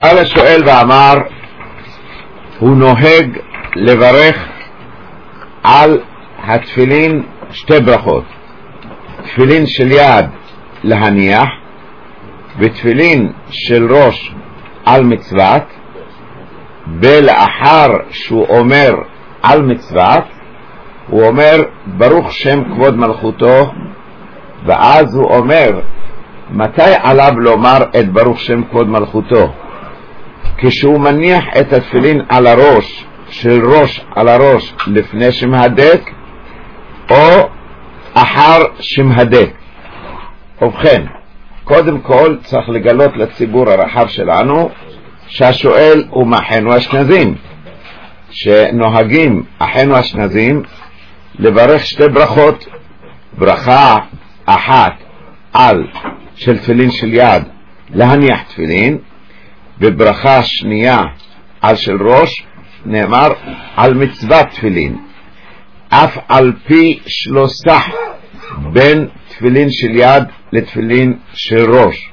על השואל ואמר, הוא נוהג לברך על התפילין שתי ברכות, תפילין של יד להניח ותפילין של ראש על מצוות, ולאחר שהוא אומר על מצוות הוא אומר ברוך שם כבוד מלכותו, ואז הוא אומר מתי עליו לומר את ברוך שם כבוד מלכותו? כשהוא מניח את התפילין על הראש, של ראש על הראש לפני שמהדק, או אחר שמהדק. ובכן, קודם כל צריך לגלות לציבור הרחב שלנו שהשואל הוא מאחינו האשכנזים, שנוהגים אחינו האשכנזים לברך שתי ברכות, ברכה אחת על של תפילין של יד להניח תפילין, וברכה שנייה על של ראש נאמר על מצוות תפילין, אף על פי שלא סח בין תפילין של יד לתפילין של ראש.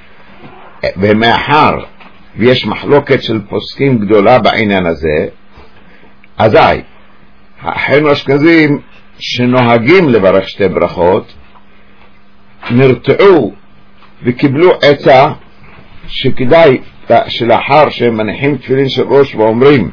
ומאחר ויש מחלוקת של פוסקים גדולה בעניין הזה, אזי האחינו האשכנזים שנוהגים לברך שתי ברכות נרתעו וקיבלו עצה שכדאי שלאחר שהם מניחים תפילין של ראש ואומרים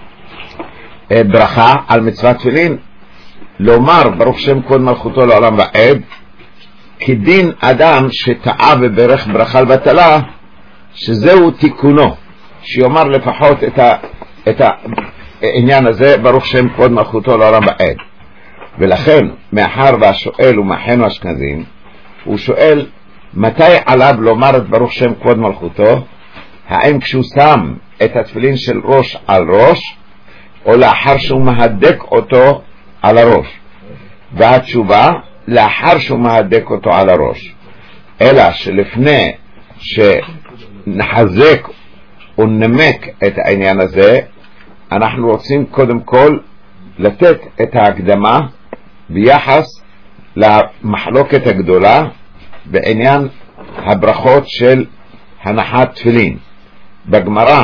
ברכה על מצוות תפילין לומר ברוך שם כבוד מלכותו לעולם ועד, כדין אדם שטעה וברך ברכה לבטלה, שזהו תיקונו, שיאמר לפחות את העניין הזה ברוך שם כבוד מלכותו לעולם ועד. ולכן מאחר והשואל הוא מאחינו האשכנזים, הוא שואל מתי עליו לומר את ברוך שם כבוד מלכותו, האם כשהוא שם את התפילין של ראש על ראש, או לאחר שהוא מהדק אותו על הראש? והתשובה, לאחר שהוא מהדק אותו על הראש. אלא שלפני שנחזק ונמק את העניין הזה, אנחנו רוצים קודם כל לתת את ההקדמה ביחס למחלוקת הגדולה בעניין הברכות של הנחת תפילין. בגמרא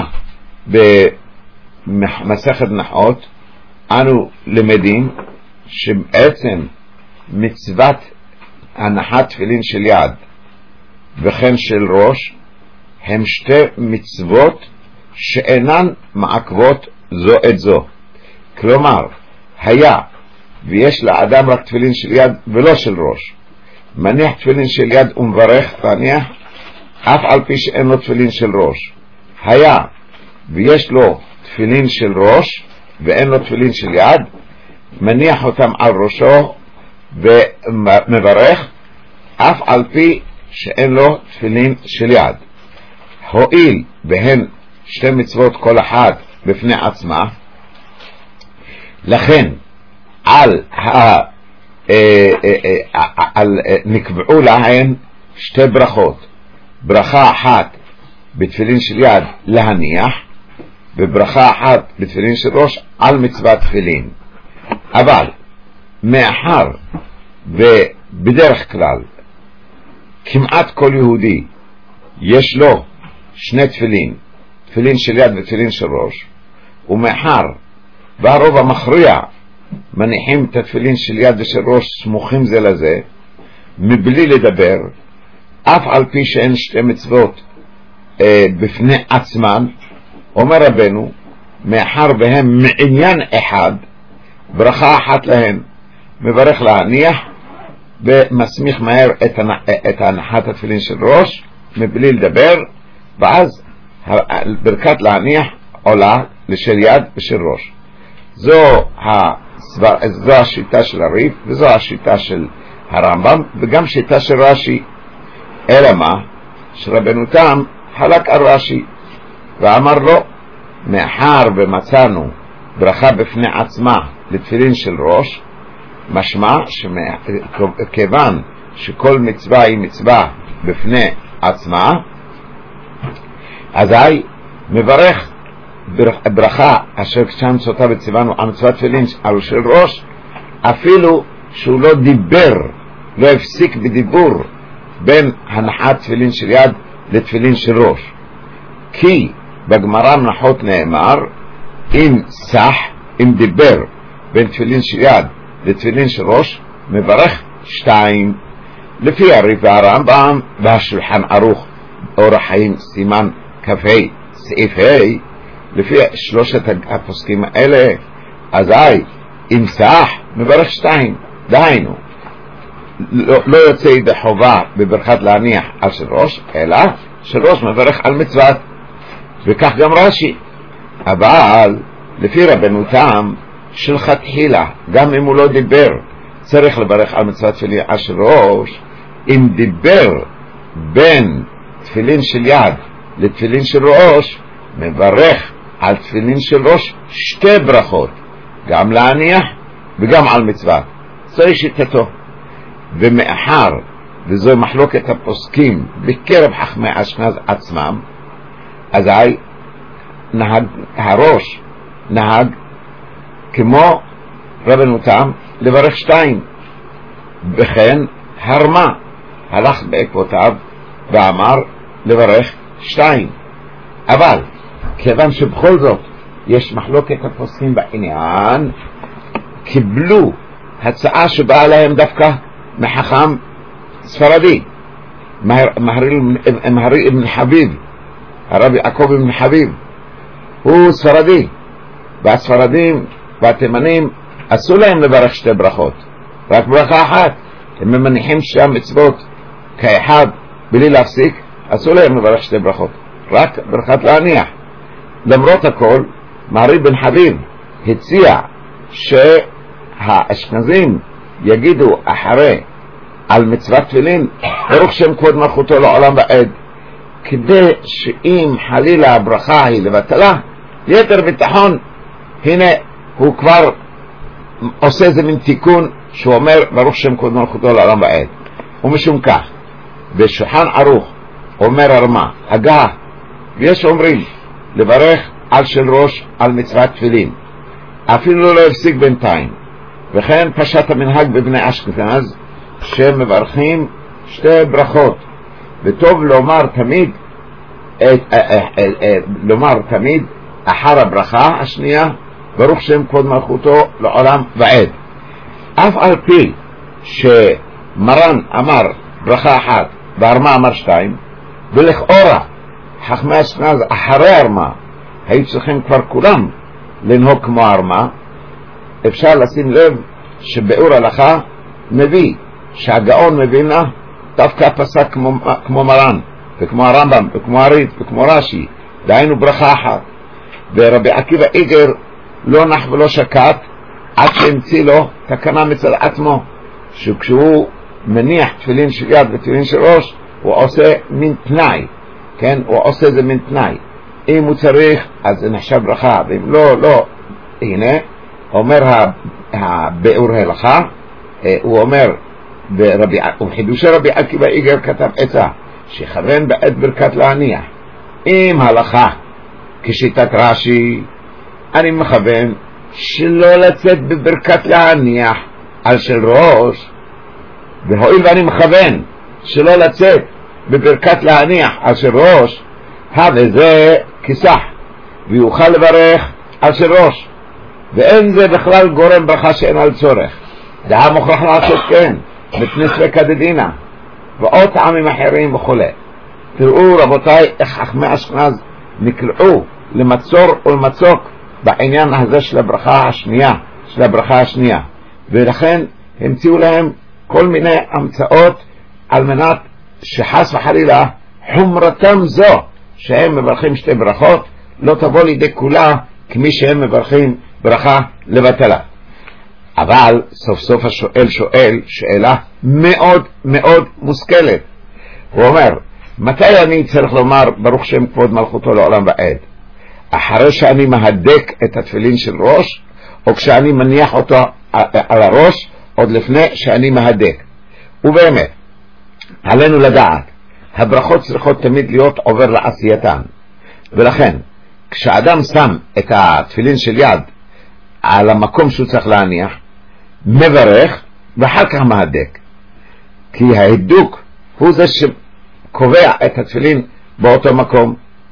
במסכת נחות אנו למדים שבעצם מצוות הנחת תפילין של יד וכן של ראש הם שתי מצוות שאינן מעכבות זו את זו. כלומר, היה ויש לאדם רק תפילין של יד ולא של ראש, מניח תפילין של יד ומברך להניח אף על פי שאין לו תפילין של ראש. היה ויש לו תפילין של ראש ואין לו תפילין של יד, מניח אותם על ראשו ומברך אף על פי שאין לו תפילין של יד. הואיל והן שתי מצוות כל אחת בפני עצמה, לכן נקבעו להן שתי ברכות, ברכה אחת בתפילין של יד להניח וברכה אחת בתפילין של ראש על מצוות תפילין. אבל מאחר ובדרך כלל כמעט כל יהודי יש לו שני תפילין, תפילין של יד ותפילין של ראש, ומאחר והרוב המכריע מניחים את התפילין של יד ושל ראש סמוכים זה לזה מבלי לדבר, אף על פי שאין שתי מצוות בפני עצמן, אומר רבנו מאחר והם מעניין אחד, ברכה אחת להן מברך להניח ומסמיך מהר את הנחת התפילין של ראש מבלי לדבר, ואז ברכת להניח עולה לשל יד ושל ראש. זו השיטה של הריף וזו השיטה של הרמב"ם וגם שיטה של רש"י. אלא מה? שרבנו תם חלק על רש"י ואמר לו מאחר ומצאנו ברכה בפני עצמה לתפילין של ראש, משמע שכיוון שכל מצווה היא מצווה בפני עצמה, אזי מברך ברכה אשר שם סוטה בצבנו על מצוות תפילין על של ראש, אפילו שהוא לא דיבר, לא הפסיק בדיבור בין הנחת תפילין של יד לתפילין של ראש. כי בגמרא מנחות נאמר, אם סח, אם דיבר בין תפילין של יד לתפילין של ראש, מברך 2. לפי הרי"ף והרמב"ם והשולחן ערוך אור החיים סימן כ"ה סעיף ה', לפי שלושת הפוסקים האלה, אזי אם סח מברך 2, דהיינו לא יוצא ידי חובה בברכת להניח על של ראש, אלא של ראש מברך על מצוות, וכך גם רש"י. אבל לפי רבנו תם שלכתחילה, גם אם הוא לא דיבר, צריך לברך על מצוות תפילין של ראש. אם דיבר בין תפילין של יד לתפילין של ראש, מברך על תפילין של ראש 2 ברכות, גם להניח וגם על מצוות. זוהי שיטתו. ומאחר וזו מחלוקת הפוסקים בקרב חכמי אשכנז עצמם, אזי הראש נהג כמו רבנו תם לברך 2, וכן הרמה הלך בעקבותיו ואמר לברך 2. אבל כיוון שבכל זאת יש מחלוקת הפוסקים בעניין, קיבלו הצעה שבאה להם דווקא מחכם ספרדי, מהרי אבן חביב, הרבי יעקב אבן חביב, הוא ספרדי, והספרדים והתימנים עשו להם לברך 2 ברכות, רק ברכה אחת. הם מניחים שהמצוות כאחד בלי להפסיק, עשו להם לברך 2 ברכות, רק ברכת להניח. למרות הכל, מהרי בן חביב הציע שהאשכנזים יגידו אחרי על מצוות תפילין ברוך שם כבוד מלכותו לעולם ועד, כדי שאם חלילה הברכה היא לבטלה, יתר ביטחון, הנה הוא כבר עושה איזה מין תיקון שהוא אומר ברוך שם כבוד מלכותו לעולם ועד. ומשום כך בשולחן ערוך אומר הרמה הגה, ויש אומרים לברך על של ראש על מצוות תפילין, אפילו לא הפסיק בינתיים. וכן פשט המנהג בבני אשכנז שמברכים 2 ברכות, וטוב לומר תמיד אחר הברכה השנייה ברוך שם כבוד מלכותו לעולם ועד. אף על פי שמרן אמר ברכה 1 והרמה אמר 2, ולכאורה חכמי אשכנז אחרי הרמה היו צריכים כבר כולם לנהוג כמו הרמה, אפשר לשים לב שבאור הלכה מביא שהגאון מבינה דווקא פסק כמו מרן וכמו הרמב"ם וכמו הרי"ף וכמו רש"י, דהיינו ברכה 1. ורבי עקיבא איגר לא נח ולא שקט עד שהמציא לו תקנה מצד עצמו, שכשהוא מניח תפילין של יד ותפילין של ראש הוא עושה מין תנאי, כן? הוא עושה זה מין תנאי, אם הוא צריך אז זה נחשב ברכה, ואם לא, לא. הנה אומר באור הלכה, הוא אומר ובחידושי רבי עקיבא איגר כתב עצה שיכוון בעת ברכת להניח. אם הלכה כשיטת רש"י, אני מכוון שלא לצאת בברכת להניח על של ראש, והואיל ואני מכוון שלא לצאת בברכת להניח על של ראש, וזה כיסח ויוכל לברך על של ראש, ואין זה בכלל גורם ברכה שאין על צורך. דעה מוכרח לעשות כן מתנס וקדדינה ועוד טעמים אחרים וכו'. תראו רבותיי איך חכמי אשכנז נקלעו למצור ולמצוק בעניין הזה של הברכה השנייה, ולכן המציאו להם כל מיני המצאות על מנת שחס וחלילה חומרתם זו שהם מברכים 2 ברכות לא תבוא לידי כולה כמי שהם מברכים ברכה לבטלה. אבל סוף סוף השואל שואל שאלה מאוד מאוד מושכלת. הוא אומר, מתי אני צריך לומר ברוך שם כבוד מלכותו לעולם ועד? אחרי שאני מהדק את התפילין של ראש, או כשאני מניח אותו על הראש, עוד לפני שאני מהדק? ובאמת עלינו לדעת, הברכות צריכות תמיד להיות עובר לעשייתן, ולכן כשאדם שם את התפילין של יד על המקום שהוא צריך להניח, מברך ואחר כך מהדק, כי ההדוק הוא זה שקובע את התפילין באותו מקום.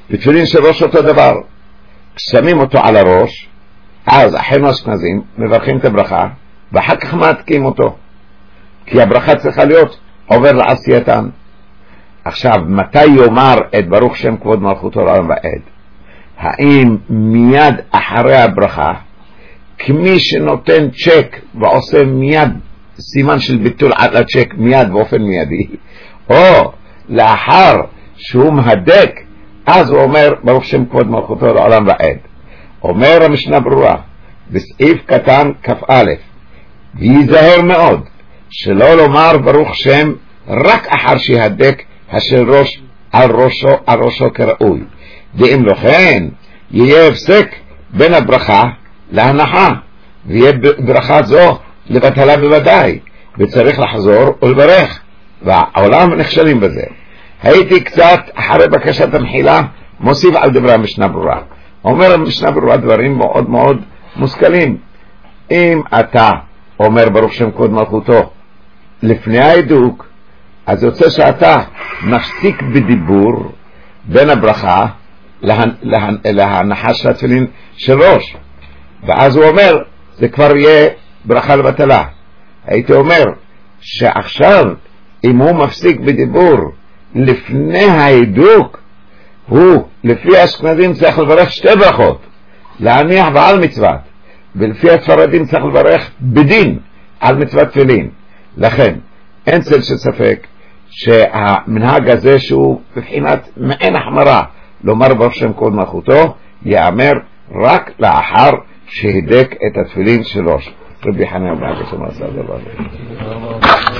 בתפילין של ראש אותו דבר, שמים אותו על הראש, אז אחינו אשכנזים מברכים את הברכה, ואחר כך מעתקים אותו, כי הברכה צריכה להיות עובר לעשייתן. עכשיו, מתי יאמר את ברוך שם כבוד מלכותו לעולם ועד? האם מיד אחרי הברכה, כמי שנותן צ'ק ועושה מיד סימן של ביטול על הצ'ק מיד באופן מיידי, או לאחר שהוא מהדק, אז הוא אומר ברוך שם כבוד מלכותו לעולם ועד? אומר המשנה ברורה בסעיף קטן כ"א, ויזהר מאוד שלא לומר ברוך שם רק אחר שיהדק השל ראש על ראשו כראוי, ואם לא כן יהיה הפסק בין הברכה להנחה, ויהיה ברכה זו לבטלה בוודאי, וצריך לחזור ולברך, והעולם נכשלים בזה. הייתי קצת אחרי בקשת המחילה מוסיף על דברי המשנה ברורה. אומר המשנה ברורה דברים מאוד מאוד מושכלים. אם אתה אומר ברוך שם כבוד מלכותו לפני ההידוק, אז יוצא שאתה מפסיק בדיבור בין הברכה להנחה של התפילין של ראש, ואז הוא אומר זה כבר יהיה ברכה לבטלה. הייתי אומר שעכשיו אם הוא מפסיק בדיבור לפני ההידוק, הוא לפי האשכנזים צריך לברך שתי ברכות, להניח ועל מצוות, ולפי הספרדים צריך לברך בדין על מצוות תפילין. לכן אין צל של ספק שהמנהג הזה שהוא בבחינת מעין החמרה לומר ברוך שם כבוד מלכותו יאמר רק לאחר שהידק את התפילין שלו. רבי חנינא בן עקשיא אמר